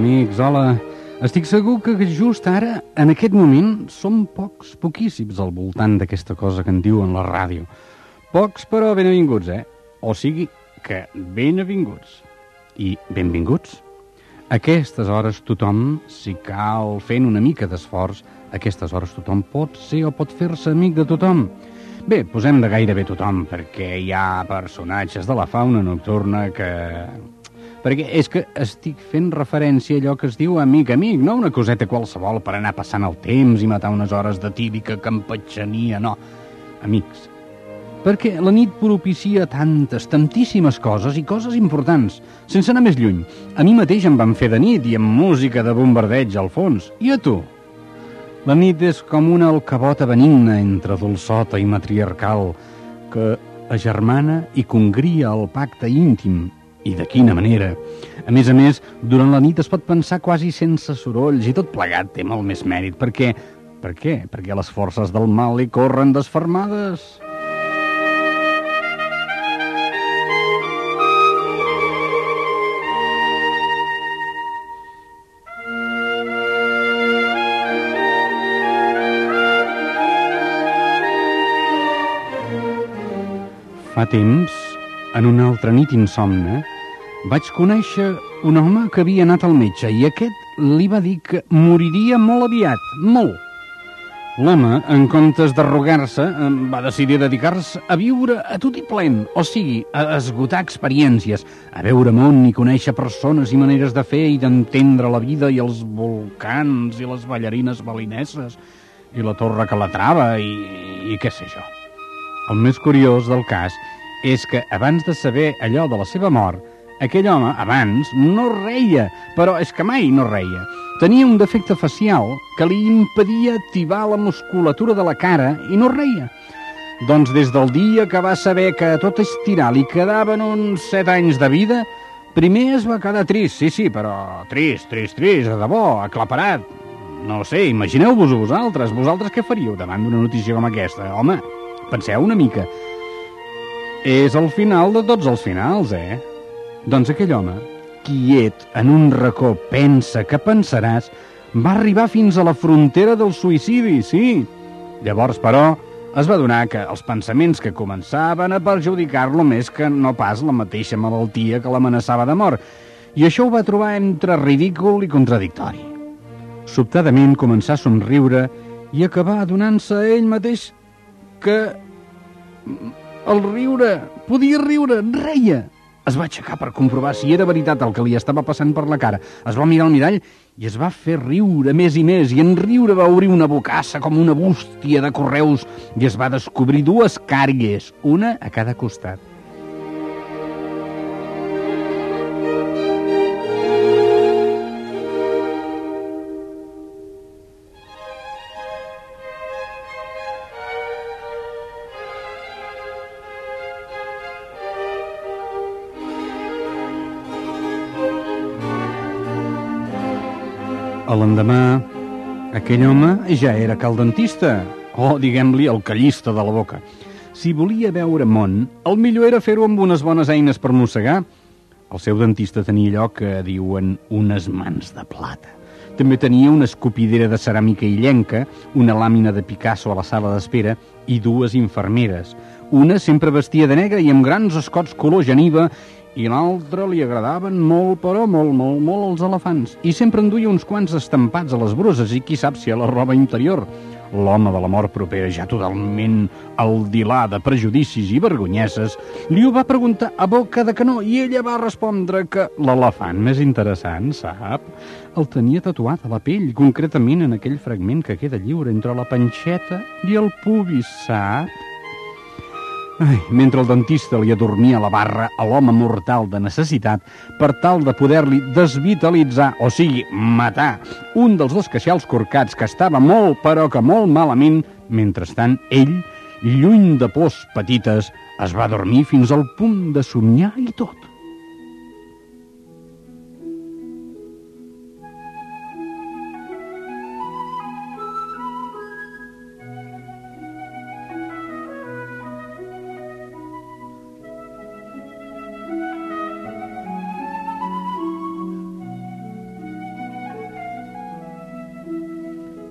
amics, hola. Estic segur que just ara, en aquest moment, som poquíssims al voltant d'aquesta cosa que en diuen la ràdio. Pocs, però benvinguts, O sigui que benvinguts. I benvinguts. A aquestes hores tothom, si cal fent una mica d'esforç, a aquestes hores tothom pot ser o pot fer-se amic de tothom. Bé, posem de gairebé tothom, perquè hi ha personatges de la fauna nocturna que... Perquè és que estic fent referència a allò que es diu amic, no una coseta qualsevol per anar passant el temps i matar unes hores de típica campatxania, no. Amics. Perquè la nit propicia tantíssimes coses i coses importants, sense anar més lluny. A mi mateix em van fer de nit i amb música de bombardeig al fons. I a tu? La nit és com una alcavota benigna entre dolçota i matriarcal que agermana i congria el pacte íntim. I de quina manera! A més, durant la nit es pot pensar quasi sense sorolls i tot plegat té molt més mèrit. Per què? Per què? Perquè les forces del mal hi corren desfermades. Fa temps, en una altra nit insomne, vaig conèixer un home que havia anat al metge i aquest li va dir que moriria molt aviat, molt. L'home, en comptes d'arrogar-se, va decidir dedicar-se a viure a tot i plen, o sigui, a esgotar experiències, a veure món i conèixer persones i maneres de fer i d'entendre la vida i els volcans i les ballarines balineses i la torre que la trava i què sé jo. El més curiós del cas és que abans de saber allò de la seva mort, aquell home, abans, no reia, però és que mai no reia. Tenia un defecte facial que li impedia activar la musculatura de la cara i no reia. Doncs des del dia que va saber que a tot estirar li quedaven uns 7 anys de vida, primer es va quedar trist, sí, però trist, de debò, aclaparat. No sé, imagineu-vos-ho vosaltres què faríeu davant d'una notícia com aquesta? Home, penseu una mica. És el final de tots els finals, Doncs aquell home, quiet en un racó pensa que pensaràs, va arribar fins a la frontera del suïcidi, sí. Llavors, però, es va adonar que els pensaments que començaven a perjudicar-lo més que no pas la mateixa malaltia que l'amenaçava de mort. I això ho va trobar entre ridícul i contradictori. Sobtadament començà a somriure i acabà adonant-se a ell mateix que el riure, podia riure, reia. Es va aixecar per comprovar si era veritat el que li estava passant per la cara. Es va mirar al mirall i es va fer riure més i més, i en riure va obrir una bocassa com una bústia de correus i es va descobrir 2 càries, una a cada costat. A l'endemà, aquell home ja era caldentista, o diguem-li el callista de la boca. Si volia veure món, el millor era fer-ho amb unes bones eines per mossegar. El seu dentista tenia allò que diuen unes mans de plata. També tenia una escopidera de ceràmica illenca, una làmina de Picasso a la sala d'espera i 2 infermeres. Una sempre vestia de negre i amb grans escots color geniva, i l'altra li agradaven molt, però molt els elefants. I sempre enduia uns quants estampats a les bruses i qui sap si a la roba interior. L'home de la mort propera, ja totalment aldilà de prejudicis i vergonyeses, li ho va preguntar a boca de canó i ella va respondre que l'elefant més interessant, sap, el tenia tatuat a la pell, concretament en aquell fragment que queda lliure entre la panxeta i el pubis, sap? Mentre el dentista li adormia la barra a l'home mortal de necessitat per tal de poder-li desvitalitzar, o sigui, matar, un dels 2 queixals corcats que estava molt, però que molt malament, mentrestant ell, lluny de pors petites, es va dormir fins al punt de somiar i tot.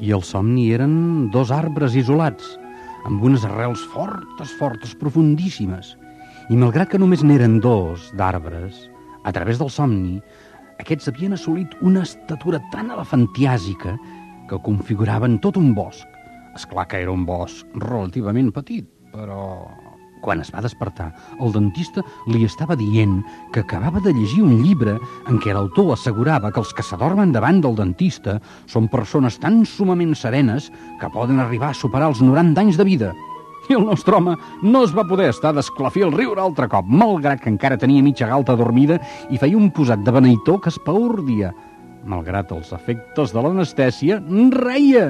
I el somni eren 2 arbres isolats, amb unes arrels fortes, profundíssimes. I malgrat que només n'eren 2 d'arbres, a través del somni, aquests havien assolit una estatura tan elefantiàsica que configuraven tot un bosc. És clar que era un bosc relativament petit, però quan es va despertar, el dentista li estava dient que acabava de llegir un llibre en què l'autor assegurava que els que s'adormen davant del dentista són persones tan sumament serenes que poden arribar a superar els 90 anys de vida. I el nostre home no es va poder estar d'esclafir el riure altre cop, malgrat que encara tenia mitja galta dormida i feia un posat de beneitó que espaordia. Malgrat els efectes de l'anestèsia, reia.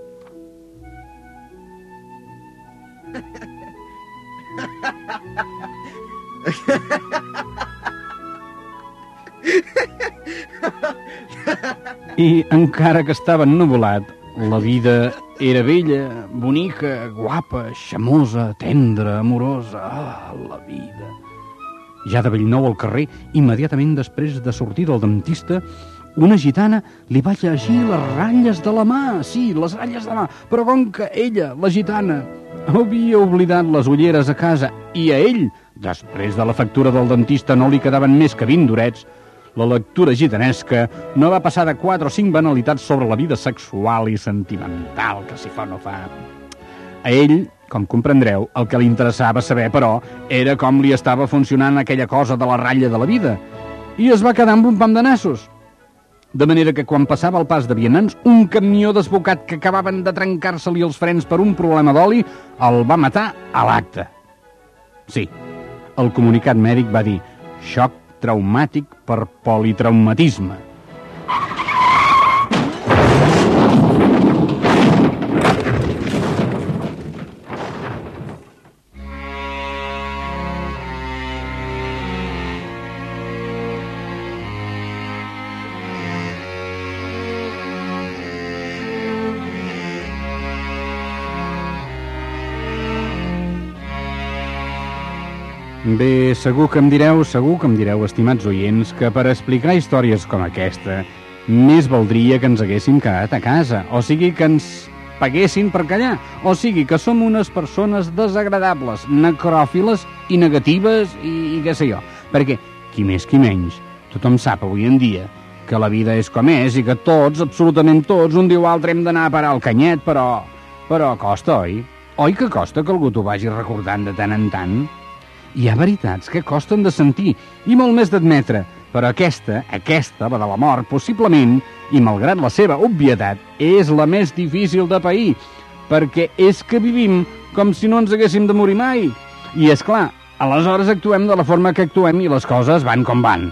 I encara que estava ennuvolat, la vida era bella, bonica, guapa, xamosa, tendra, amorosa. Ah, la vida! Ja de Bellnou al carrer, immediatament després de sortir del dentista, una gitana li va llegir les ratlles de la mà. Sí, les ratlles de la mà. Però com que ella, la gitana, havia oblidat les ulleres a casa i a ell, després de la factura del dentista, no li quedaven més que 20 durets, la lectura gitanesca no va passar de 4 o 5 banalitats sobre la vida sexual i sentimental, que si fa o no fa. A ell, com comprendreu, el que li interessava saber, però, era com li estava funcionant aquella cosa de la ratlla de la vida. I es va quedar amb un pam de nassos. De manera que quan passava el pas de vianants, un camió desbocat que acabaven de trencar-se-li els frens per un problema d'oli el va matar a l'acte. Sí, el comunicat mèdic va dir xoc traumàtic per politraumatisme. Bé, segur que em direu, estimats oients, que per explicar històries com aquesta més valdria que ens haguéssim quedat a casa, o sigui que ens paguessin per callar, o sigui que som unes persones desagradables, necròfiles i negatives i què sé jo. Perquè, qui més qui menys, tothom sap avui en dia que la vida és com és i que tots, absolutament tots, un dia o altre hem d'anar a parar al canyet, però costa, oi? Oi que costa que algú t'ho vagi recordant de tant en tant? Hi ha veritats que costen de sentir i molt més d'admetre, però aquesta, la de la mort, possiblement, i malgrat la seva obvietat, és la més difícil de pair, perquè és que vivim com si no ens haguéssim de morir mai. I és clar, aleshores actuem de la forma que actuem i les coses van com van.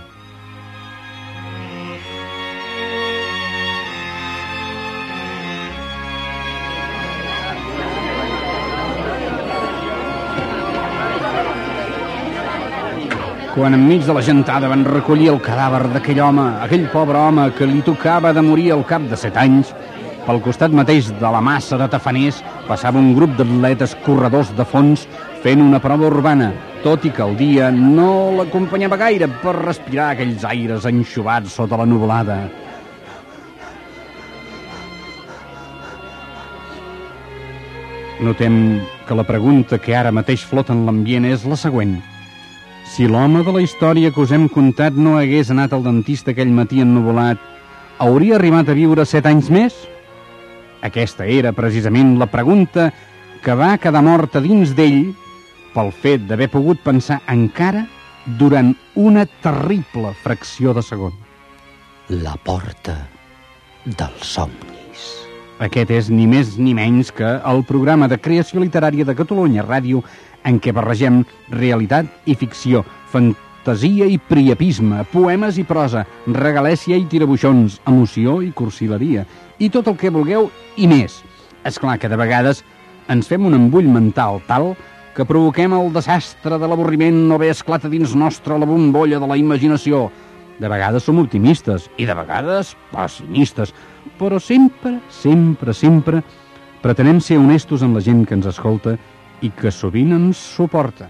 Quan enmig de la gentada van recollir el cadàver d'aquell home, aquell pobre home que li tocava de morir al cap de 7 anys, pel costat mateix de la massa de tafaners passava un grup d'atletes corredors de fons fent una prova urbana, tot i que el dia no l'acompanyava gaire per respirar aquells aires enxubats sota la nuvolada. Notem que la pregunta que ara mateix flota en l'ambient és la següent. Si l'home de la història que us hem contat no hagués anat al dentista aquell matí ennuvolat, hauria arribat a viure 7 anys més? Aquesta era precisament la pregunta que va quedar morta dins d'ell pel fet d'haver pogut pensar encara durant una terrible fracció de segon. La porta dels somnis. Aquest és ni més ni menys que el programa de creació literària de Catalunya Ràdio en què barregem realitat i ficció, fantasia i priapisme, poemes i prosa, regalèsia i tirabuixons, emoció i cursileria, i tot el que vulgueu i més. És clar que de vegades ens fem un embull mental tal que provoquem el desastre de l'avorriment o bé esclata dins nostre la bombolla de la imaginació. De vegades som optimistes i de vegades pessimistes, però sempre pretenem ser honestos amb la gent que ens escolta i que sovint ens suporta.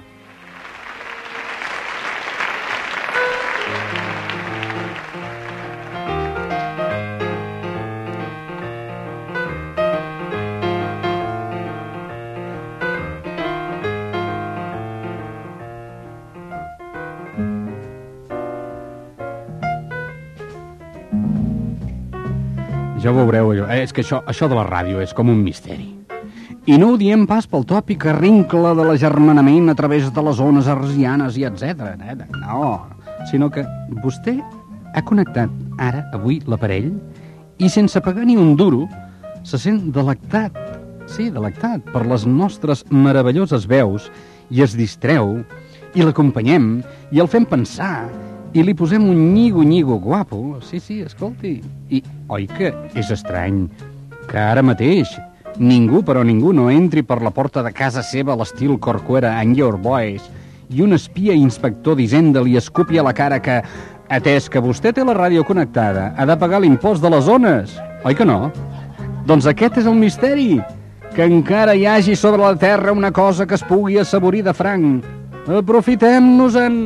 ja ho veureu. És que això de la ràdio és com un misteri. I no ho diem pas pel tòpic arrincle de l'agermanament a través de les ones hertzianes i etc. No, sinó que vostè ha connectat ara, avui, l'aparell i sense pagar ni un duro se sent delectat, sí, delectat per les nostres meravelloses veus i es distreu i l'acompanyem i el fem pensar i li posem un nyigo guapo. Sí, escolti. I oi que és estrany que ara mateix ningú, però ningú, no entri per la porta de casa seva a l'estil Corcuera and Your Boys i un espia inspector d'Hisenda li escupi a la cara que, atès que vostè té la ràdio connectada, ha de pagar l'impost de les zones. Oi que no? Doncs aquest és el misteri, que encara hi hagi sobre la terra una cosa que es pugui assaborir de franc. Aprofitem-nos-en!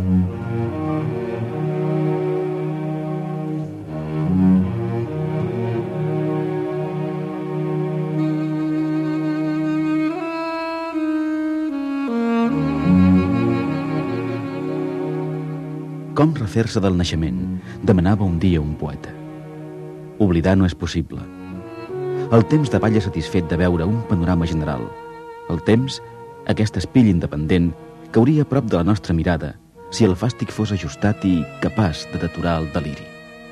Com refer-se del naixement, demanava un dia un poeta. Oblidar no és possible. El temps davalla satisfet de veure un panorama general. El temps, aquest espill independent, cauria a prop de la nostra mirada si el fàstic fos ajustat i capaç de deturar el deliri.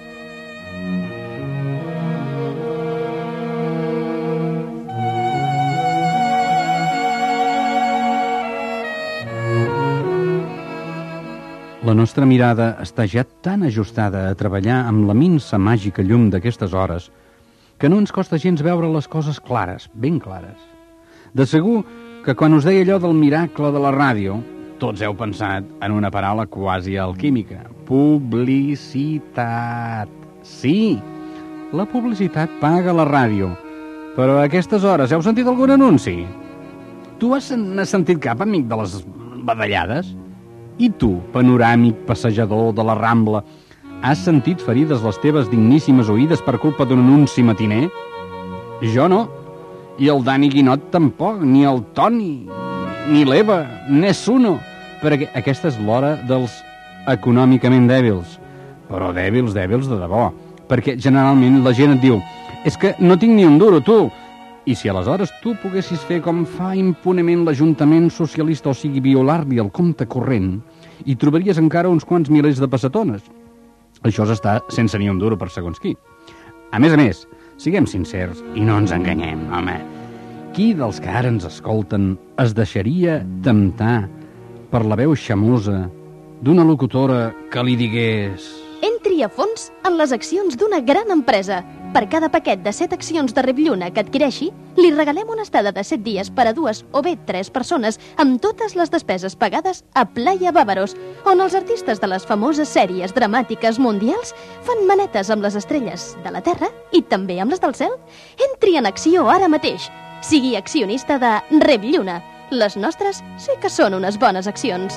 La nostra mirada està ja tan ajustada a treballar amb la minsa màgica llum d'aquestes hores que no ens costa gens veure les coses clares, ben clares. De segur que quan us deia allò del miracle de la ràdio, tots heu pensat en una paraula quasi alquímica. Publicitat. Sí, la publicitat paga la ràdio. Però a aquestes hores heu sentit algun anunci? Tu n'has sentit cap, amic de les badallades? I tu, panoràmic passejador de la Rambla, has sentit ferides les teves digníssimes oïdes per culpa d'un anunci matiner? Jo no. I el Dani Guinot tampoc, ni el Toni, ni l'Eva, nessuno, perquè aquesta és l'hora dels econòmicament dèbils. Però dèbils de debò, perquè generalment la gent et diu és que no tinc ni un duro, tu. I si aleshores tu poguessis fer com fa impunement l'Ajuntament Socialista, o sigui, violar-li el compte corrent, hi trobaries encara uns quants milers de pessetones. Això és estar sense ni un duro per segons qui. A més, siguem sincers i no ens enganyem, home. Qui dels que ara ens escolten es deixaria temptar per la veu xamosa d'una locutora que li digués... Entri a fons en les accions d'una gran empresa. Per cada paquet de 7 accions de Replluna que adquireixi, li regalem una estada de 7 dies per a 2 o bé 3 persones amb totes les despeses pagades a Playa Bàvaros, on els artistes de les famoses sèries dramàtiques mundials fan manetes amb les estrelles de la Terra i també amb les del cel. Entri en acció ara mateix. Sigui accionista de Replluna. Les nostres sí que són unes bones accions.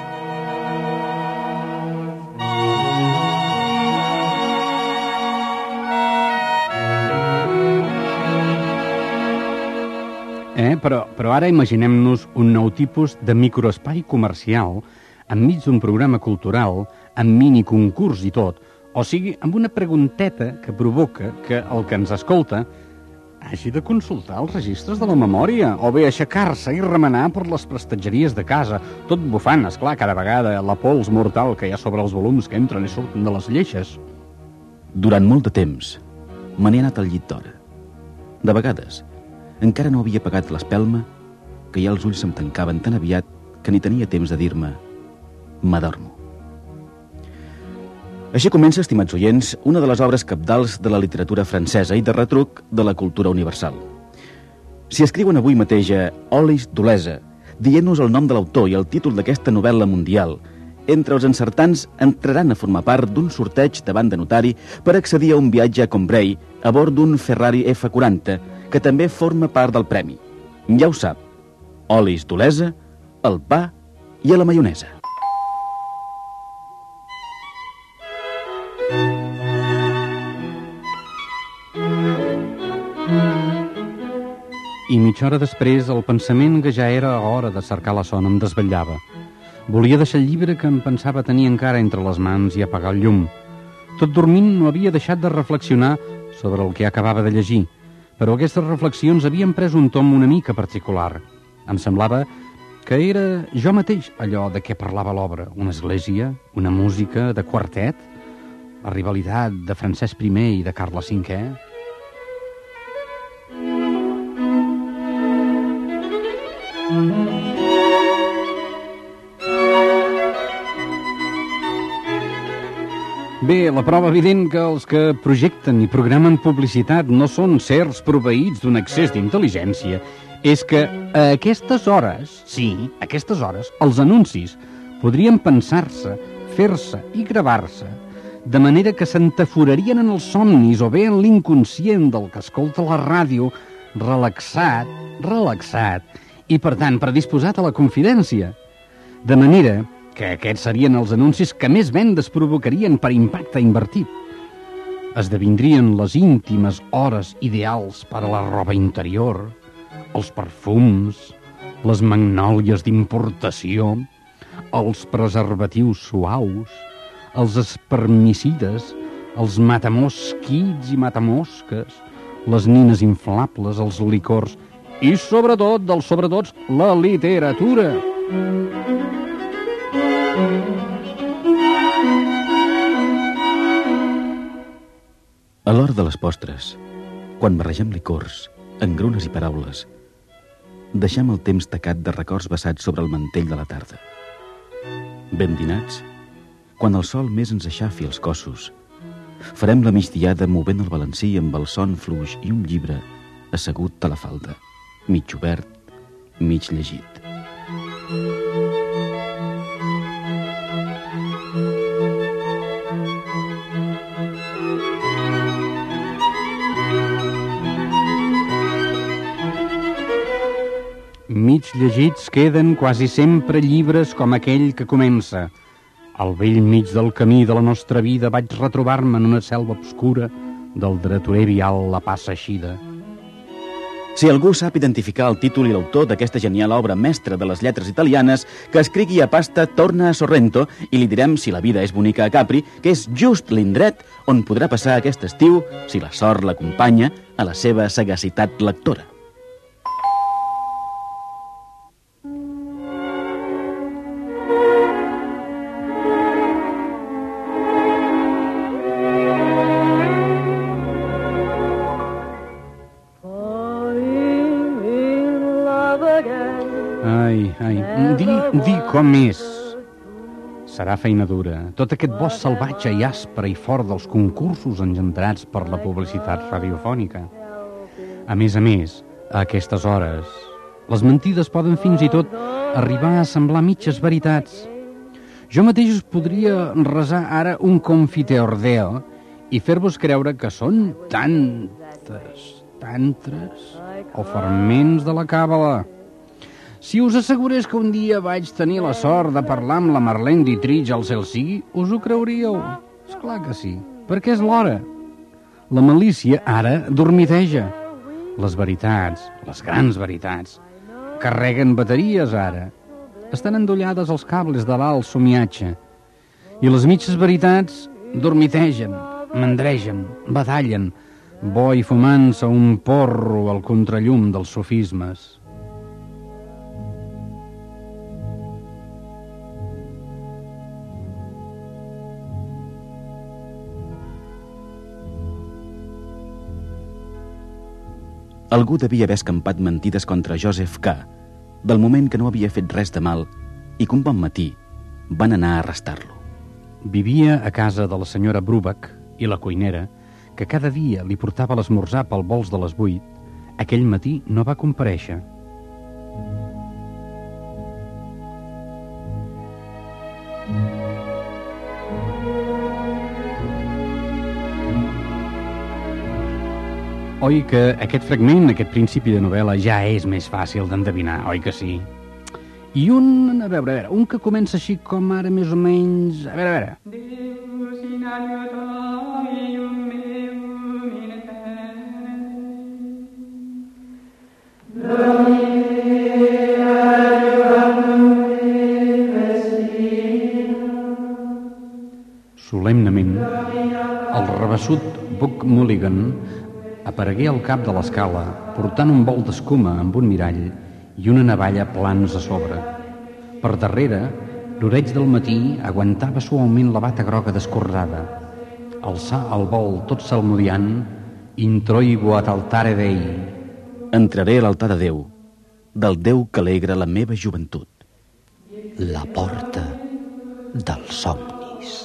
Però ara imaginem-nos un nou tipus de microespai comercial enmig d'un programa cultural, amb miniconcurs i tot, o sigui, amb una pregunteta que provoca que el que ens escolta hagi de consultar els registres de la memòria, o bé aixecar-se i remenar per les prestatgeries de casa, tot bufant, esclar, cada vegada la pols mortal que hi ha sobre els volums que entren i surten de les lleixes. Durant molt de temps me n'he anat al llit d'hora. De vegades encara no havia pagat l'espelma que ja els ulls se'm tancaven tan aviat que ni tenia temps de dir-me «m'adormo». Així comença, estimats oients, una de les obres cabdals de la literatura francesa i de retruc de la cultura universal. Si escriuen avui mateix a Olis d'Olesa, dient-nos el nom de l'autor i el títol d'aquesta novel·la mundial, entre els encertants entraran a formar part d'un sorteig davant de notari per accedir a un viatge a Combray a bord d'un Ferrari F40, que també forma part del premi. Ja ho sap, olis d'Olesa, al pa i a la maionesa. I mitja hora després, el pensament que ja era hora de cercar la son em desvetllava. Volia deixar el llibre que em pensava tenir encara entre les mans i apagar el llum. Tot dormint no havia deixat de reflexionar sobre el que acabava de llegir, però aquestes reflexions havien pres un tom una mica particular. Em semblava que era jo mateix allò de què parlava l'obra, una església, una música de quartet, la rivalitat de Francesc I i de Carles V. Bé, la prova evident que els que projecten i programen publicitat no són certs proveïts d'un excés d'intel·ligència és que a aquestes hores, sí, a aquestes hores, els anuncis podrien pensar-se, fer-se i gravar-se de manera que s'entaforarien en els somnis o bé en l'inconscient del que escolta la ràdio relaxat, i per tant predisposat a la confidència. De manera que aquests serien els anuncis que més vendes provocarien per impacte invertit. Esdevindrien les íntimes hores ideals per a la roba interior, els perfums, les magnòlies d'importació, els preservatius suaus, els espermicides, els matamosquits i matamosques, les nines inflables, els licors i, sobretot, dels sobretots, la literatura. A l'hora de les postres, quan barregem licors, engrunes i paraules, deixem el temps tacat de records vessats sobre el mantell de la tarda. Ben dinats, quan el sol més ens aixafi els cossos, farem la migdiada movent el balancí amb el son fluix i un llibre assegut a la falda, mig obert, mig llegit. Mig llegits queden quasi sempre llibres com aquell que comença: al vell mig del camí de la nostra vida vaig retrobar-me en una selva obscura del dretorer vial la passa eixida. Si algú sap identificar el títol i l'autor d'aquesta genial obra mestra de les lletres italianes, que escrigui a pasta Torna a Sorrento i li direm, si la vida és bonica a Capri, que és just l'indret on podrà passar aquest estiu, si la sort l'acompanya, a la seva sagacitat lectora. Dir com és. Serà feina dura. Tot aquest bosc salvatge i aspre i fort dels concursos engendrats per la publicitat radiofònica. A més, a aquestes hores, les mentides poden fins i tot arribar a semblar mitges veritats. Jo mateix us podria resar ara un confiteordeo i fer-vos creure que són tantres o ferments de la càbala. Si us assegurés que un dia vaig tenir la sort de parlar amb la Marlene Dietrich al cel sigui, us ho creuríeu? Esclar que sí, perquè és l'hora. La malícia ara dormiteja. Les veritats, les grans veritats, carreguen bateries ara. Estan endollades als cables de l'alt somiatge. I les mitges veritats dormitegen, mandregen, badallen, bo i fumant-se un porro al contrallum dels sofismes. Algú devia haver escampat mentides contra Joseph K., del moment que no havia fet res de mal i que un bon matí van anar a arrestar-lo. Vivia a casa de la senyora Brubeck i la cuinera, que cada dia li portava l'esmorzar pel vols de les 8, aquell matí no va comparèixer. Oi que aquest fragment, aquest principi de novel·la, ja és més fàcil d'endevinar, oi que sí? I un, a veure, un que comença així com ara més o menys... A veure. Solemnement, El rebassut Buck Mulligan aparegué al cap de l'escala portant un bol d'escuma amb un mirall i una navalla plans a sobre. Per darrere, l'oreig del matí aguantava suaument la bata groga descordada. Alçà el bol tot salmodiant, introigo ad altare Dei. Entraré a l'altar de Déu, del Déu que alegra la meva joventut. La porta dels somnis.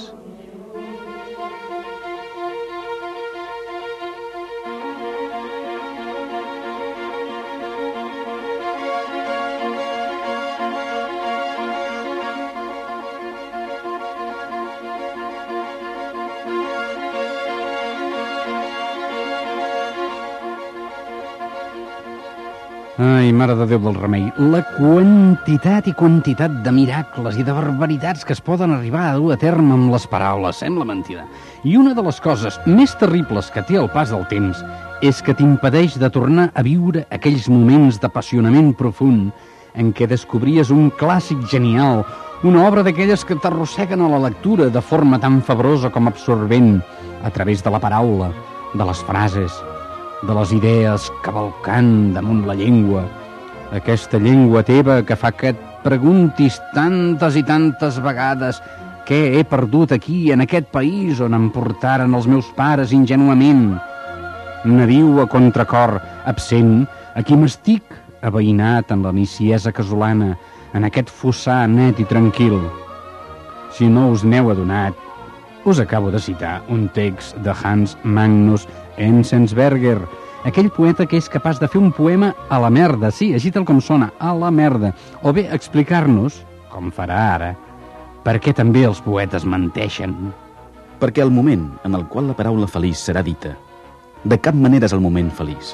Ai, mare de Déu del remei, la quantitat i quantitat de miracles i de barbaritats que es poden arribar a dur a terme amb les paraules, sembla mentida. I una de les coses més terribles que té el pas del temps és que t'impedeix de tornar a viure aquells moments d'apassionament profund en què descobries un clàssic genial, una obra d'aquelles que t'arrosseguen a la lectura de forma tan febrosa com absorbent, a través de la paraula, de les frases, de les idees cavalcant damunt la llengua. Aquesta llengua teva que fa que et preguntis tantes i tantes vegades què he perdut aquí, en aquest país on em portaren els meus pares ingenuament. Nadiu a contracor, absent, aquí m'estic aveïnat en la niciesa casolana, en aquest fossar net i tranquil. Si no us n'heu adonat, us acabo de citar un text de Hans Magnus Enzensberger, aquell poeta que és capaç de fer un poema a la merda, sí, així tal com sona, a la merda, o bé explicar-nos, com farà ara, per què també els poetes menteixen. Perquè el moment en el qual la paraula feliç serà dita, de cap manera és el moment feliç.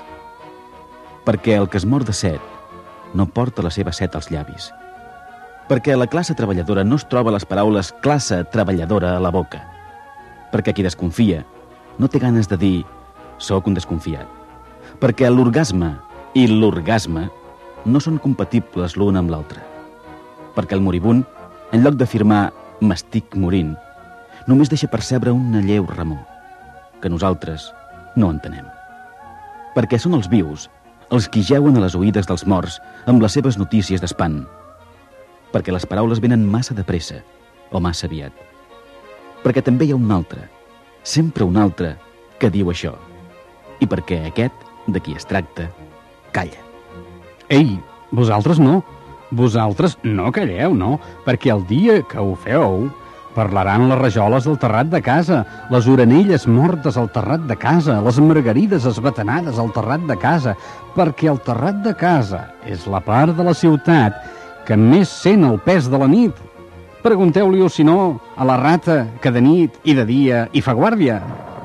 Perquè el que es mor de set no porta la seva set als llavis. Perquè la classe treballadora no es troba les paraules classe treballadora a la boca. Perquè qui desconfia no té ganes de dir «soc un desconfiat». Perquè l'orgasme i l'orgasme no són compatibles l'un amb l'altre. Perquè el moribund, en lloc d'afirmar «m'estic morint», només deixa percebre una lleu remor, que nosaltres no entenem. Perquè són els vius, els qui jeuen a les oïdes dels morts amb les seves notícies d'espant. Perquè les paraules venen massa de pressa o massa aviat. Perquè també hi ha un altre, sempre un altre, que diu això. I perquè aquest, de qui es tracta, calla. Ei, vosaltres no. Vosaltres no calleu, no, perquè el dia que ho feu parlaran les rajoles del terrat de casa, les orenelles mortes al terrat de casa, les margarides esbatanades al terrat de casa, perquè el terrat de casa és la part de la ciutat que més sent el pes de la nit. Pregunteu-li-ho, si no, a la rata que de nit i de dia hi fa guàrdia.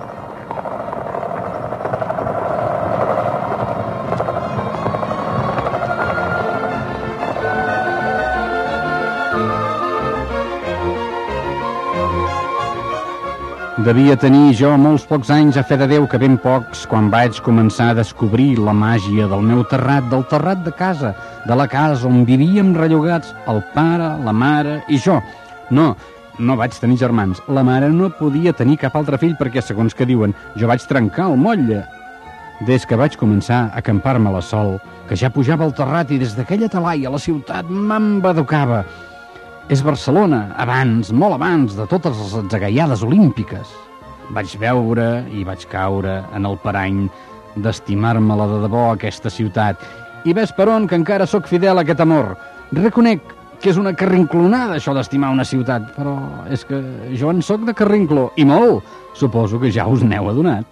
Devia tenir jo molts pocs anys, a fe de Déu que ben pocs, quan vaig començar a descobrir la màgia del meu terrat, del terrat de casa, de la casa on vivíem rellogats el pare, la mare i jo. No vaig tenir germans. La mare no podia tenir cap altre fill perquè, segons que diuen, jo vaig trencar el motlle. Des que vaig començar a acampar-me a la sol, que ja pujava al terrat i des d'aquella talaia la ciutat m'embaducava. És Barcelona, abans, molt abans de totes les atzagaiades olímpiques. Vaig veure i vaig caure en el parany d'estimar-me-la de debò, aquesta ciutat. I ves per on que encara sóc fidel a aquest amor. Reconec que és una carrinclonada, això d'estimar una ciutat, però és que jo en sóc de carrincló, i molt. Suposo que ja us n'heu adonat.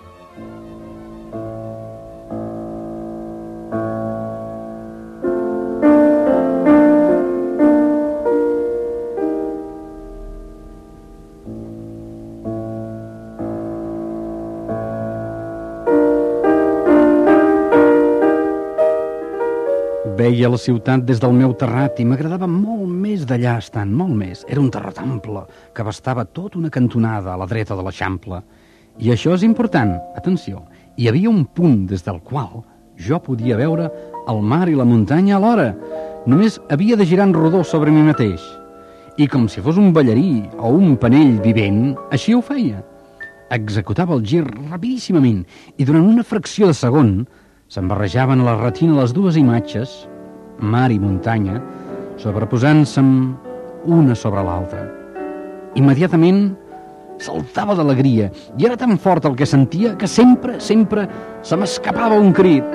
Veia la ciutat des del meu terrat i m'agradava molt més d'allà estant, molt més. Era un terrat ample, que abastava tota una cantonada a la dreta de l'Eixample. I això és important, atenció. Hi havia un punt des del qual jo podia veure el mar i la muntanya alhora. Només havia de girar en rodó sobre mi mateix. I com si fos un ballarí o un panell vivent, així ho feia. executava el gir rapidíssimament i durant una fracció de segon se'n barrejaven a la retina les dues imatges, mar i muntanya, sobreposant-se una sobre l'altra. Immediatament saltava d'alegria i era tan fort el que sentia que sempre se m'escapava un crit.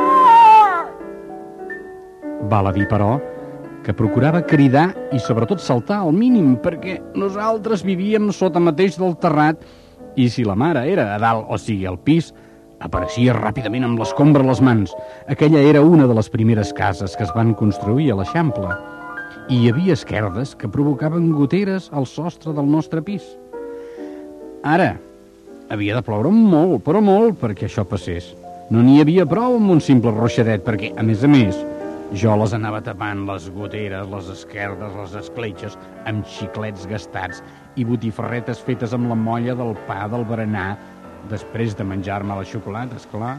Val a dir, però, que procurava cridar i sobretot saltar al mínim, perquè nosaltres vivíem sota mateix del terrat i si la mare era a dalt, o sigui, al pis, apareixia ràpidament amb l'escombra a les mans. Aquella era una de les primeres cases que es van construir a l'Eixample i hi havia esquerdes que provocaven goteres al sostre del nostre pis. Ara, havia de ploure molt, però molt, perquè això passés. No n'hi havia prou amb un simple ruixadet, perquè, a més, jo les anava tapant, les goteres, les esquerdes, les escletxes, amb xiclets gastats i botifarretes fetes amb la molla del pa del berenar, després de menjar-me la xocolata, esclar.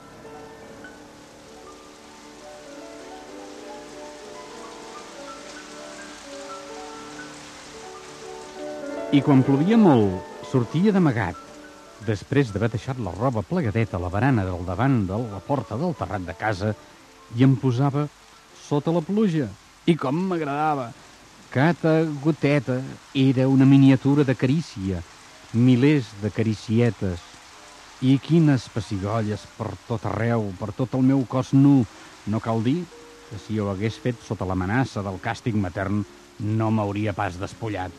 I quan plovia molt, sortia d'amagat, després d'haver deixat la roba plegadeta a la barana del davant de la porta del terrat de casa, i em posava sota la pluja. I com m'agradava! Cada goteta era una miniatura de carícia, milers de caricietes. I quines pessigolles per tot arreu, per tot el meu cos nu. No cal dir que si ho hagués fet sota l'amenaça del càstig matern no m'hauria pas despullat.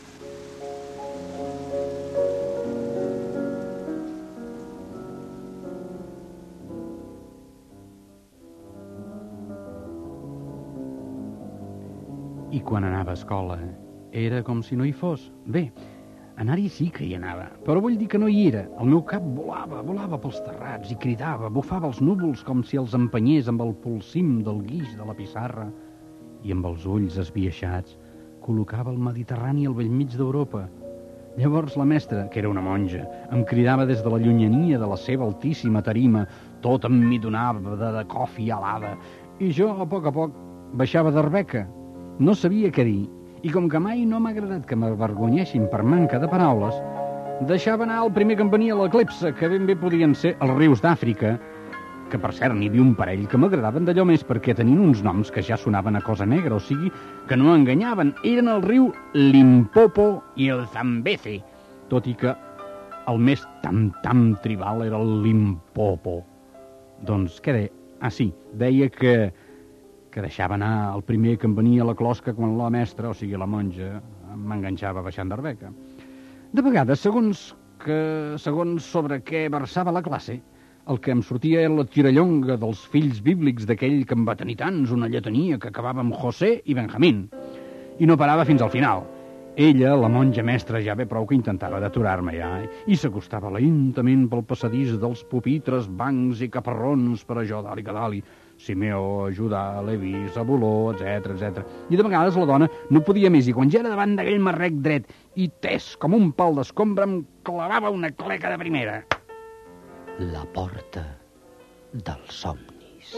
I quan anava a escola era com si no hi fos. Bé, anar-hi sí que hi anava, però vull dir que no hi era. El meu cap volava pels terrats i cridava, bufava els núvols com si els empenyés amb el polsim del guix de la pissarra i amb els ulls esbiaixats col·locava el Mediterrani al bell mig d'Europa. Llavors la mestra, que era una monja, em cridava des de la llunyania de la seva altíssima tarima, tot emmidonada de cofi alada, i jo, a poc, baixava d'Arbeca. No sabia què dir, i com que mai no m'ha agradat que m'avergonyessin per manca de paraules, deixava anar el primer que em venia a la clepsa, que ben bé podien ser els rius d'Àfrica, que per cert n'hi havia un parell que m'agradaven d'allò més perquè tenien uns noms que ja sonaven a cosa negra, o sigui, que no enganyaven. Eren el riu Limpopo i el Zambeze, tot i que el més tam-tam tribal era el Limpopo. Doncs què deia? Ah, sí, deia que deixava anar el primer que em venia a la closca quan la mestra, o sigui la monja, m'enganxava baixant d'Arbeca. De vegades, segons sobre què versava la classe, el que em sortia era la tirallonga dels fills bíblics d'aquell que em va tenir tants, una lletania que acabava amb José i Benjamín. I no parava fins al final. Ella, la monja mestra, ja ve prou que intentava d'aturar-me ja, i s'acostava lentament pel passadís dels pupitres, bancs i caparrons per a jo dalt i que dalt, Simeó, Judà, Leví, Zabuló, etc. I de vegades la dona no podia més i quan ja era davant d'aquell marrec dret i tes com un pal d'escombra em clavava una cleca de primera. La porta dels somnis.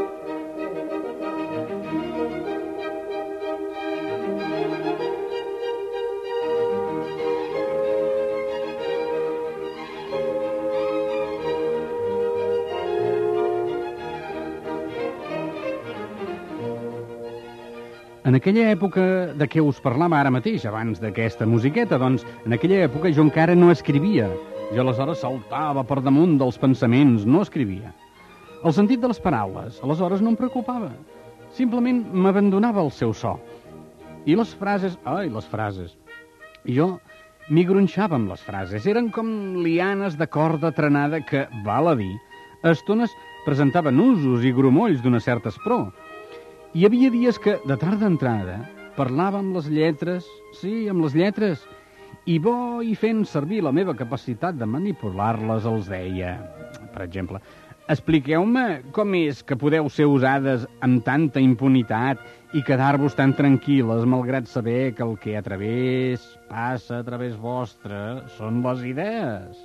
En aquella època de què us parlava ara mateix, abans d'aquesta musiqueta, doncs, en aquella època jo encara no escrivia. Jo aleshores saltava per damunt dels pensaments, no escrivia. El sentit de les paraules, aleshores no em preocupava. Simplement m'abandonava el seu so. I les frases... les frases. I jo m'hi gronxava amb les frases. Eren com lianes de corda trenada que, val a dir, a estones presentaven usos i grumolls d'una certa espror. Hi havia dies que, de tarda entrada, parlava amb les lletres, sí, amb les lletres, i bo i fent servir la meva capacitat de manipular-les els deia. Per exemple, expliqueu-me com és que podeu ser usades amb tanta impunitat i quedar-vos tan tranquil·les, malgrat saber que el que a través passa a través vostre són les idees.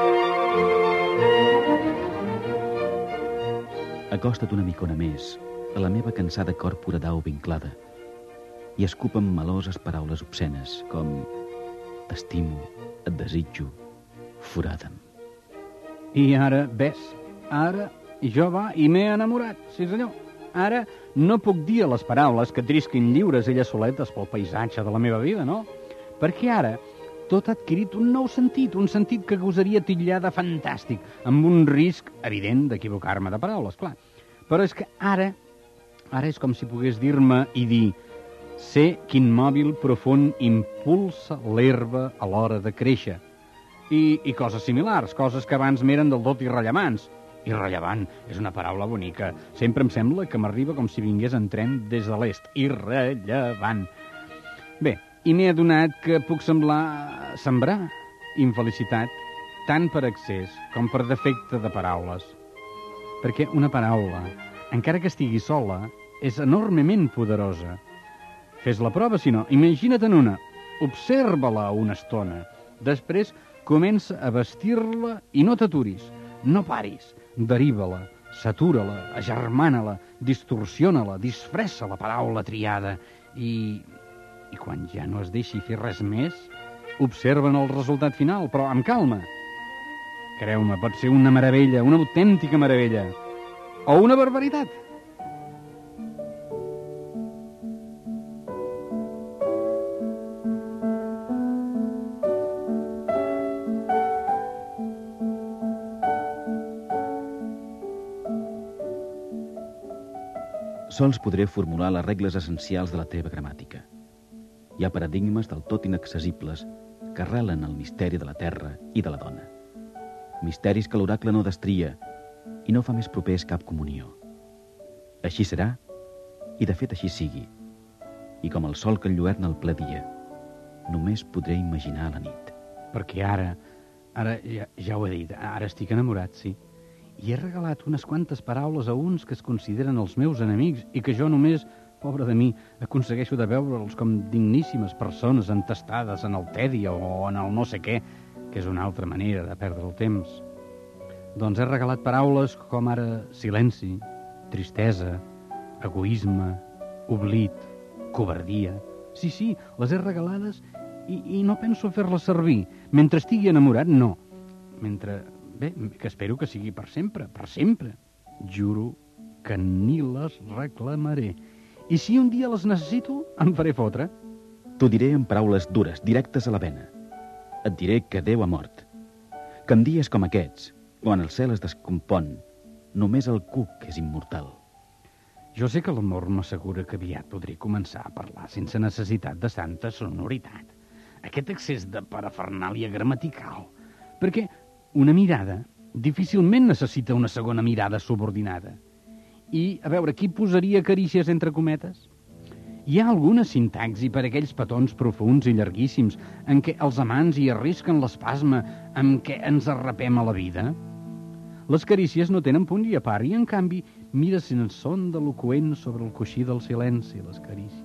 Acosta't una micona més a la meva cansada còrpora d'au vinclada i escupen meloses paraules obscenes com t'estimo, et desitjo, forada'm. I ara, ves, ara jo i m'he enamorat, sí senyor. Ara no puc dir a les paraules que trisquin lliures elles soletes pel paisatge de la meva vida, no? Perquè ara tot ha adquirit un nou sentit, un sentit que gosaria titllar de fantàstic, amb un risc evident d'equivocar-me de paraules, clar. Però és que ara és com si pogués dir-me i dir sé quin mòbil profund impulsa l'herba a l'hora de créixer. I coses similars, coses que abans m'eren del tot irrellevants. Irrellevant és una paraula bonica. Sempre em sembla que m'arriba com si vingués en tren des de l'est. Irrellevant. Bé, i m'he adonat que puc sembrar infelicitat tant per excés com per defecte de paraules. Perquè una paraula, encara que estigui sola, és enormement poderosa. Fes la prova, si no. Imagina't en una. Observa-la una estona. Després comença a vestir-la i no t'aturis. No paris. Deriva-la, satura-la, agermana-la, distorsiona-la, disfressa la paraula triada i quan ja no es deixi fer res més, observen el resultat final, però amb calma. Creu-me, pot ser una meravella, una autèntica meravella. O una barbaritat. Sols podré formular les regles essencials de la teva gramàtica. Hi ha paradigmes del tot inaccessibles que arrelen el misteri de la terra i de la dona. Misteris que l'oracle no destria i no fa més propers cap comunió. Així serà, i de fet així sigui. I com el sol que enlluerna el ple dia, només podré imaginar la nit. Perquè ara ja ho he dit, ara estic enamorat, sí. I he regalat unes quantes paraules a uns que es consideren els meus enemics i que jo només, pobre de mi, aconsegueixo de veure'ls com digníssimes persones entestades en el tedi o en el no sé què, que és una altra manera de perdre el temps. Doncs he regalat paraules com ara silenci, tristesa, egoisme, oblit, covardia. Sí, les he regalades i no penso fer-les servir. Mentre estigui enamorat, no. Bé, que espero que sigui per sempre, per sempre. Juro que ni les reclamaré. I si un dia les necessito, em faré fotre. T'ho diré en paraules dures, directes a la vena. Et diré que Déu ha mort. Que en dies com aquests, quan el cel es descompon, només el cuc és immortal. Jo sé que l'amor m'assegura que aviat podré començar a parlar sense necessitat de tanta sonoritat. Aquest excés de parafernàlia gramatical. Perquè una mirada difícilment necessita una segona mirada subordinada. I, a veure, qui posaria carícies entre cometes? Hi ha alguna sintaxi per aquells petons profuns i llarguíssims en què els amants hi arrisquen l'espasme amb què ens arrapem a la vida? Les carícies no tenen punt i a part i, en canvi, mira si en són d'eloqüent sobre el coixí del silenci, les carícies.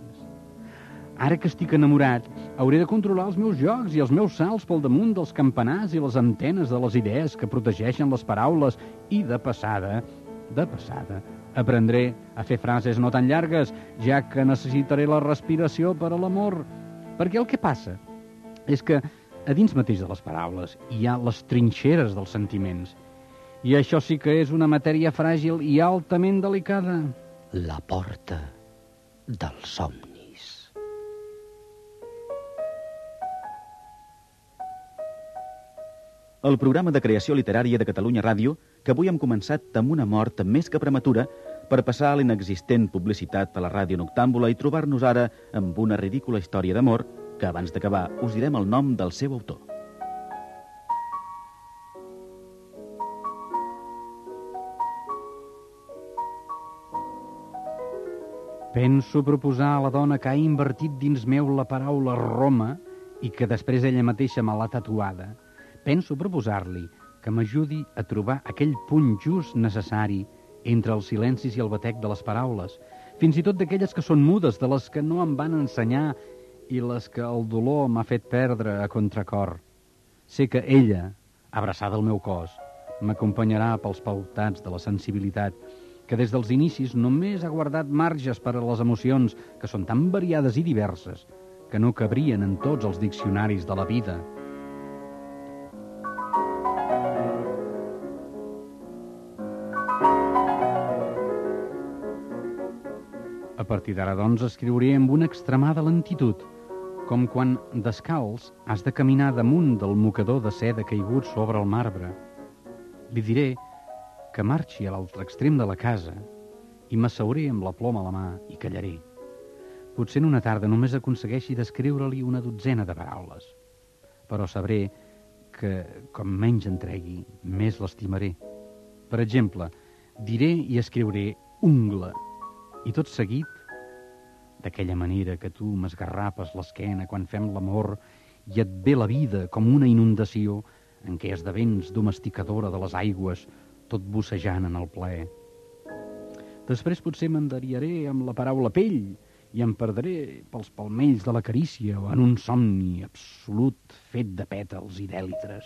Ara que estic enamorat, hauré de controlar els meus jocs i els meus salts pel damunt dels campanars i les antenes de les idees que protegeixen les paraules i, de passada, aprendré a fer frases no tan llargues, ja que necessitaré la respiració per a l'amor. Perquè el que passa és que a dins mateix de les paraules hi ha les trinxeres dels sentiments. I això sí que és una matèria fràgil i altament delicada. La porta dels somnis. El programa de creació literària de Catalunya Ràdio, que avui hem començat amb una mort més que prematura per passar a l'inexistent publicitat a la ràdio noctàmbula i trobar-nos ara amb una ridícula història d'amor que, abans d'acabar, us direm el nom del seu autor. Penso proposar a la dona que ha invertit dins meu la paraula Roma i que després ella mateixa me l'ha tatuada. Penso proposar-li que m'ajudi a trobar aquell punt just necessari entre els silencis i el batec de les paraules, fins i tot d'aquelles que són mudes, de les que no em van ensenyar i les que el dolor m'ha fet perdre a contracor. Sé que ella, abraçada al meu cos, m'acompanyarà pels pautats de la sensibilitat que des dels inicis només ha guardat marges per a les emocions que són tan variades i diverses que no cabrien en tots els diccionaris de la vida. A partir d'ara, doncs, escriuré amb una extremada lentitud, com quan, descalç, has de caminar damunt del mocador de seda caigut sobre el marbre. Li diré que marxi a l'altre extrem de la casa i m'asseuré amb la ploma a la mà i callaré. Potser en una tarda només aconsegueixi descriure-li una dotzena de paraules, però sabré que, com menys entregui, més l'estimaré. Per exemple, diré i escriuré ungla, i tot seguit, d'aquella manera que tu m'esgarrapes l'esquena quan fem l'amor i et ve la vida com una inundació en què esdevens domesticadora de les aigües, tot bussejant en el plaer. Després potser m'enderiaré amb la paraula pell i em perdré pels palmells de la carícia o en un somni absolut fet de pètals i d'èlitres.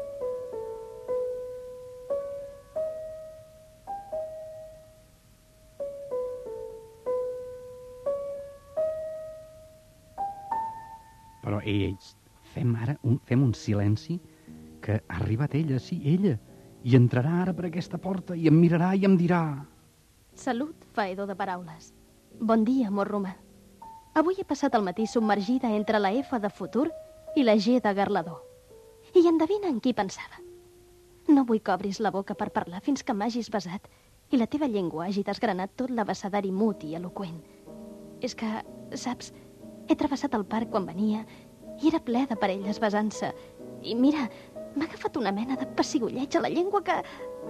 Però, fem un silenci, que ha arribat ella, sí, ella, i entrarà ara per aquesta porta i em mirarà i em dirà... Salut, faedor de paraules. Bon dia, amor romà. Avui he passat el matí submergida entre la F de futur i la G de garlador. I endevina en qui pensava. No vull que obris la boca per parlar fins que m'hagis besat i la teva llengua hagi desgranat tot l'abecedari mut i eloqüent. És que, saps, he travessat el parc quan venia i era ple de parelles besant-se. I mira, m'ha agafat una mena de pessigolleig a la llengua que...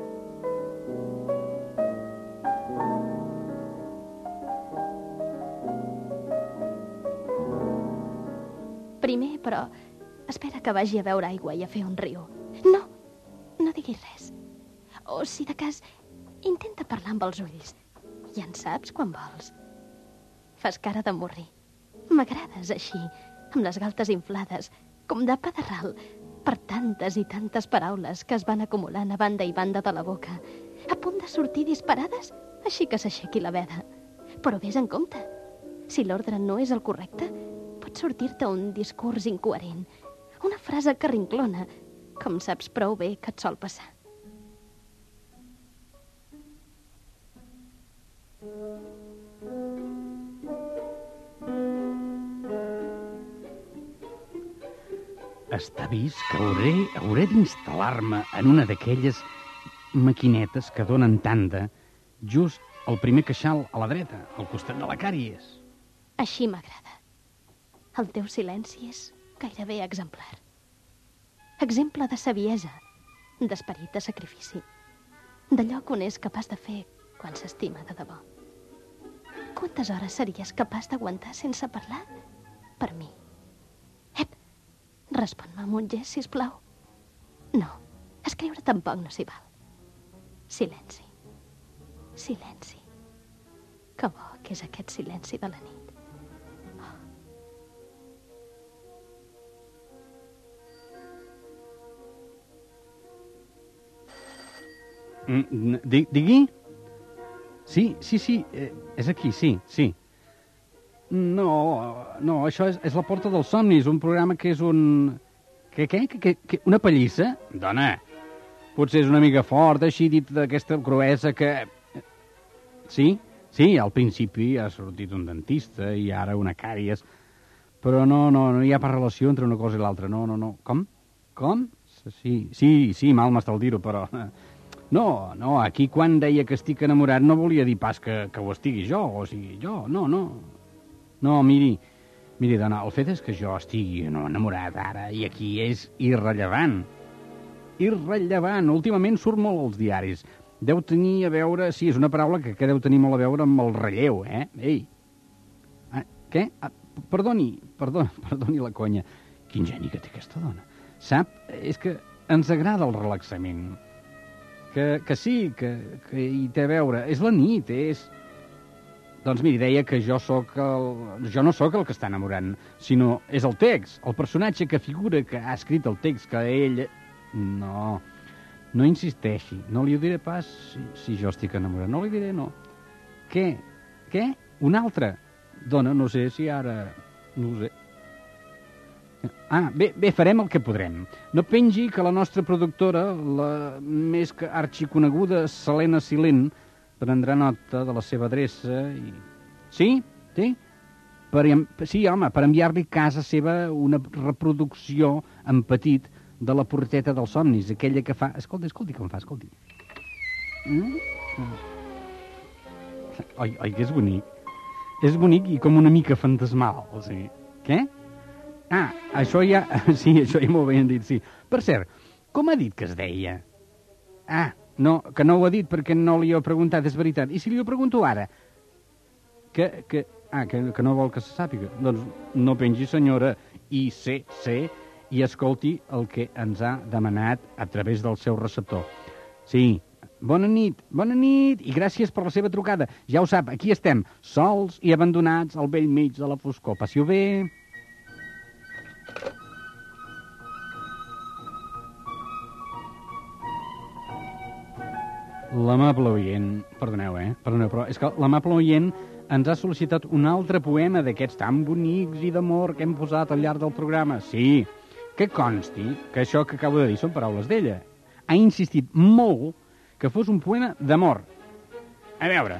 Primer, però, espera que vagi a beure aigua i a fer un riu. No, no diguis res. O, si de cas, intenta parlar amb els ulls. Ja en saps quan vols. Fas cara de morrir. M'agrades així, amb les galtes inflades, com de pedral, per tantes i tantes paraules que es van acumulant a banda i banda de la boca, a punt de sortir disparades, així que s'aixequi la veda. Però vés en compte. Si l'ordre no és el correcte, pot sortir-te un discurs incoherent, una frase que rinclona, com saps prou bé que et sol passar. Està vist que hauré d'instal·lar-me en una d'aquelles maquinetes que donen tanda just al primer queixal a la dreta, al costat de la càries. Així m'agrada. El teu silenci és gairebé exemplar. Exemple de saviesa, d'esperit de sacrifici, d'allò que un és capaç de fer quan s'estima de debò. Quantes hores series capaç d'aguantar sense parlar? Per mi. Ep, respon-me amb un gest, sisplau. No, escriure tampoc no s'hi val. Silenci. Silenci. Que bo que és aquest silenci de la nit. Digui? Sí, és aquí, sí. No, això és La Porta dels Somnis, un programa que és un... Què? Una pallissa? Dona, potser és una mica fort, així dit d'aquesta cruesa que... Sí, al principi ha sortit un dentista i ara una càries, però no hi ha per relació entre una cosa i l'altra, no. Com? Sí, mal m'està el dir-ho, però... No, aquí quan deia que estic enamorat no volia dir pas que ho estigui jo, o sigui, jo, no. No, miri, dona, el fet és que jo estigui enamorat ara i aquí és irrellevant. Últimament surt molt als diaris. Deu tenir a veure, sí, és una paraula que deu tenir molt a veure amb el relleu, Ei. Què? Perdoni la conya. Quin geni que té aquesta dona. Sap, és que ens agrada el relaxament. Que sí, que hi té a veure. És la nit, és... Doncs miri, deia que jo no sóc el que està enamorant, sinó és el text, el personatge que figura que ha escrit el text, que ell... No, No insisteixi, no li ho diré pas si jo estic enamorat. No li diré, no. Què? Un altre? Dona, no sé si ara... No ho sé. Bé, farem el que podrem. No pengi que la nostra productora, la més que arxiconeguda Selena Silent, prendrà nota de la seva adreça i... Sí? Sí, home, per enviar-li a casa seva una reproducció en petit de la porteta dels somnis, aquella que fa... Escolti com fa, escolti. Oi, que és bonic. És bonic i com una mica fantasmal, o sigui. Què? Això ja... Sí, això ja m'ho havien dit, sí. Per cert, com ha dit que es deia? No, que no ho ha dit perquè no li ho he preguntat, és veritat. I si li ho pregunto ara? Que no vol que se sàpiga? Doncs no pengi, senyora, i sé, i escolti el que ens ha demanat a través del seu receptor. Sí, bona nit, i gràcies per la seva trucada. Ja ho sap, aquí estem, sols i abandonats al vell mig de la foscor. Passi-ho bé. L'amable oient... Perdoneu, però és que l'amable oient ens ha sol·licitat un altre poema d'aquests tan bonics i d'amor que hem posat al llarg del programa. Sí, que consti que això que acabo de dir són paraules d'ella. Ha insistit molt que fos un poema d'amor. A veure.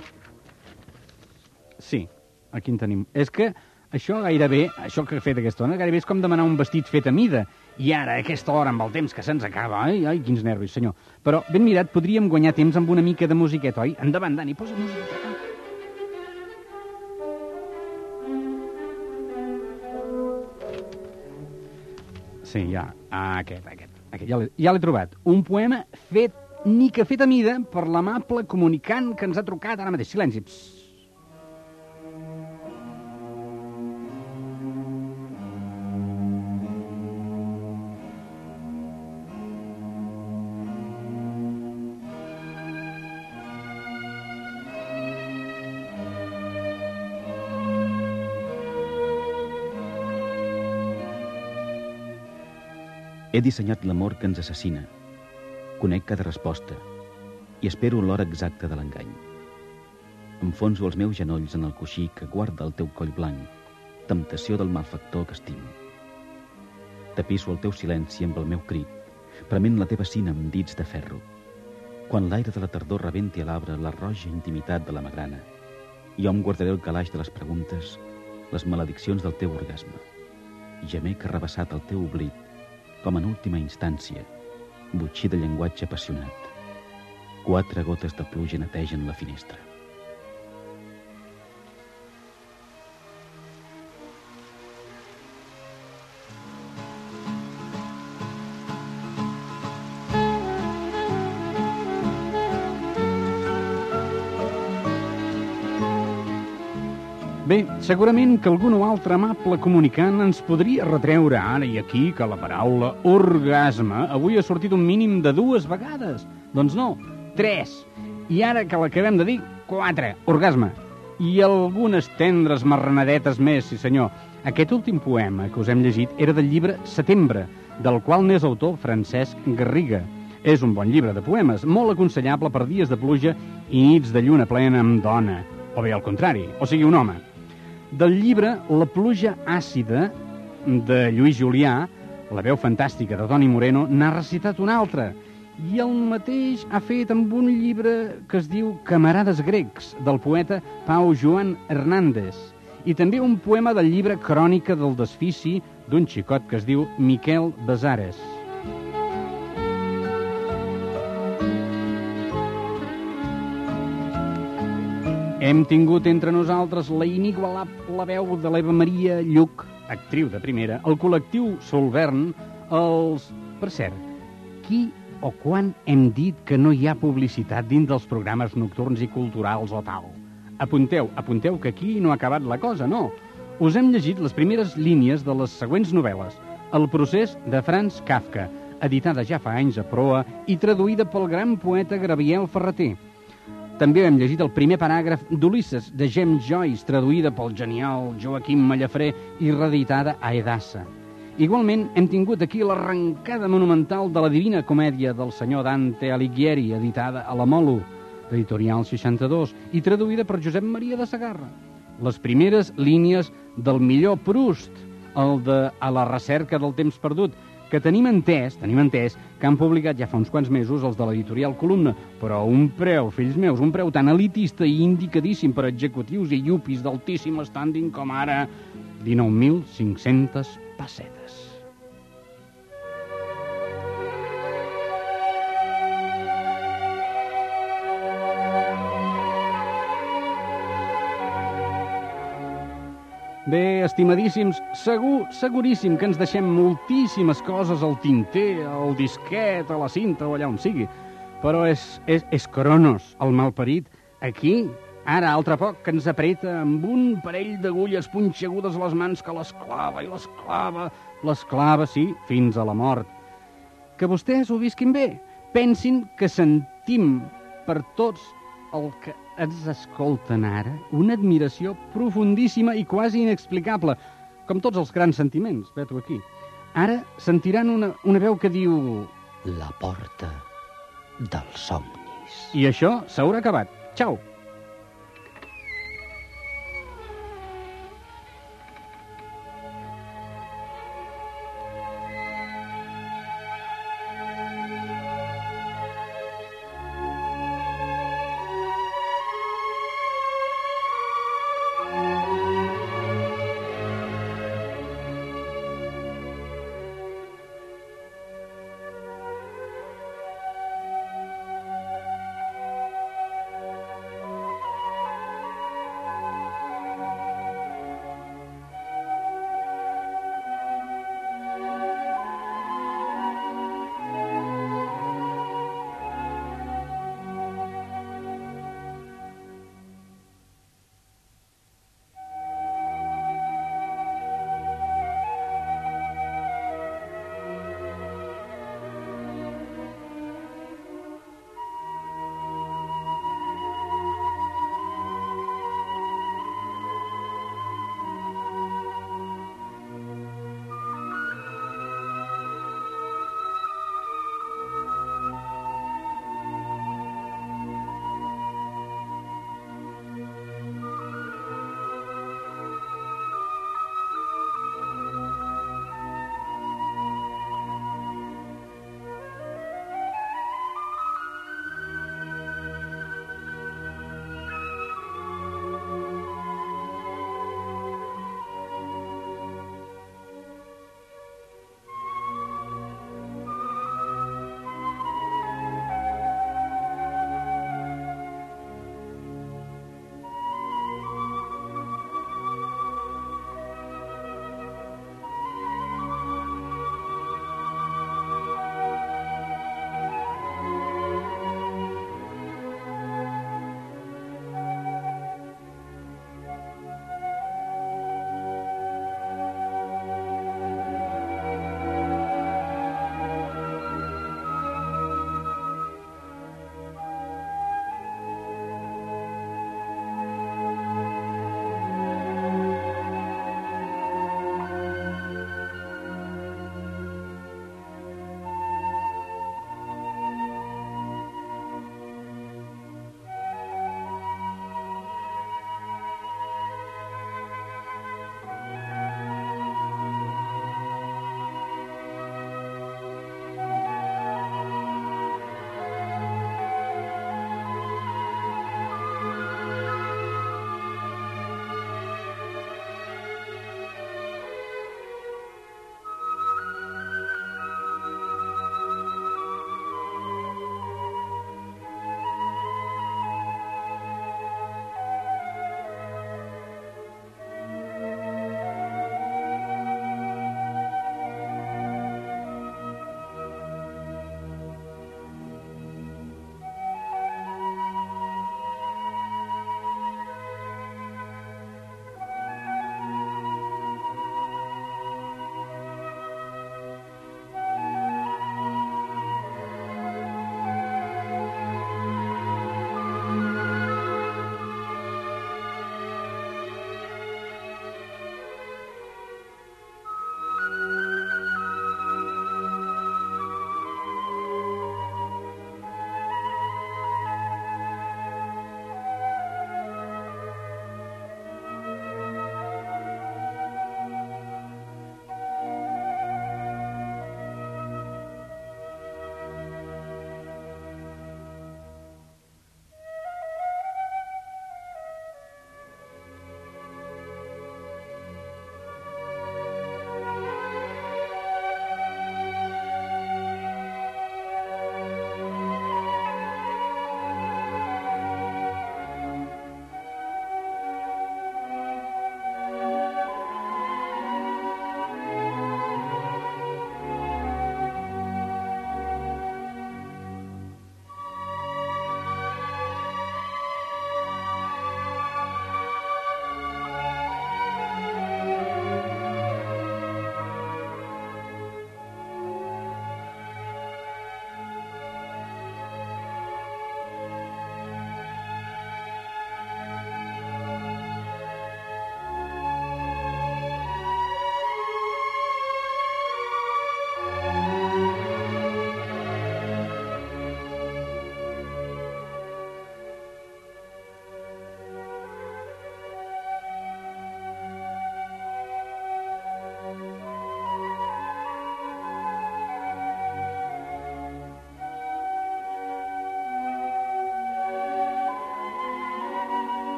Sí, aquí en tenim. És que això que he fet aquesta estona, gairebé és com demanar un vestit fet a mida. I ara, a aquesta hora, amb el temps que se'ns acaba... Ai, quins nervis, senyor. Però, ben mirat, podríem guanyar temps amb una mica de musiqueta, oi? Endavant, Dani, posa musiqueta. Sí, ja. Aquest. Ja l'he trobat. Un poema fet, ni que fet a mida, per l'amable comunicant que ens ha trucat ara mateix. Silenci. He dissenyat l'amor que ens assassina. Conec cada resposta i espero l'hora exacta de l'engany. Enfonso els meus genolls en el coixí que guarda el teu coll blanc, temptació del malfactor que estimo. Tapisso el teu silenci amb el meu crit, prement la teva sina amb dits de ferro. Quan l'aire de la tardor rebenti a l'arbre la roja intimitat de la magrana, jo em guardaré el calaix de les preguntes, les malediccions del teu orgasme. Gemec arrabassat al teu oblit, com en última instància, botxí de llenguatge apassionat. 4 gotes de pluja netegen la finestra. Bé, segurament que algun o altre amable comunicant ens podria retreure ara i aquí que la paraula orgasme avui ha sortit un mínim de 2 vegades. Doncs no, 3. I ara que l'acabem de dir, 4. Orgasme. I algunes tendres marranadetes més, sí senyor. Aquest últim poema que us hem llegit era del llibre Setembre, del qual n'és autor Francesc Garriga. És un bon llibre de poemes, molt aconsellable per dies de pluja i nits de lluna plena amb dona. O bé al contrari, o sigui un home. Del llibre La pluja àcida, de Lluís Julià, la veu fantàstica de Toni Moreno, n'ha recitat un altre. I el mateix ha fet amb un llibre que es diu Camarades grecs, del poeta Pau Joan Hernández. I també un poema del llibre Crònica del desfici d'un xicot que es diu Miquel Besares. Hem tingut entre nosaltres la inigualable veu de l'Eva Maria Lluc, actriu de primera, el col·lectiu Solvern, els... Per cert, qui o quan hem dit que no hi ha publicitat dins dels programes nocturns i culturals o tal? Apunteu que aquí no ha acabat la cosa, no. Us hem llegit les primeres línies de les següents novel·les. El procés de Franz Kafka, editada ja fa anys a proa i traduïda pel gran poeta Gabriel Ferrater. També hem llegit el primer paràgraf d'Ulisses, de James Joyce, traduïda pel genial Joaquim Mallafré i reeditada a Edassa. Igualment, hem tingut aquí l'arrencada monumental de la Divina Comèdia del senyor Dante Alighieri, editada a la Molo, d'Editorial 62, i traduïda per Josep Maria de Sagarra. Les primeres línies del millor Proust, el de A la recerca del temps perdut, que tenim entès que han publicat ja fa uns quants mesos els de l'editorial Columna, però a un preu, fills meus, un preu tan elitista i indicadíssim per executius i llupis d'altíssim standing com ara 19.500 pessetes. Bé, estimadíssims, seguríssim que ens deixem moltíssimes coses al tinter, al disquet, a la cinta o allà on sigui. Però és Cronos, el malparit, aquí, ara, altre poc, que ens apreta amb un parell d'agulles punxegudes a les mans que l'esclava i l'esclava, sí, fins a la mort. Que vostès ho visquin bé. Pensin que sentim per tots el que ens escolten ara una admiració profundíssima i quasi inexplicable, com tots els grans sentiments, vet-ho aquí. Ara sentiran una veu que diu... La porta dels somnis. I això s'haurà acabat. Ciao!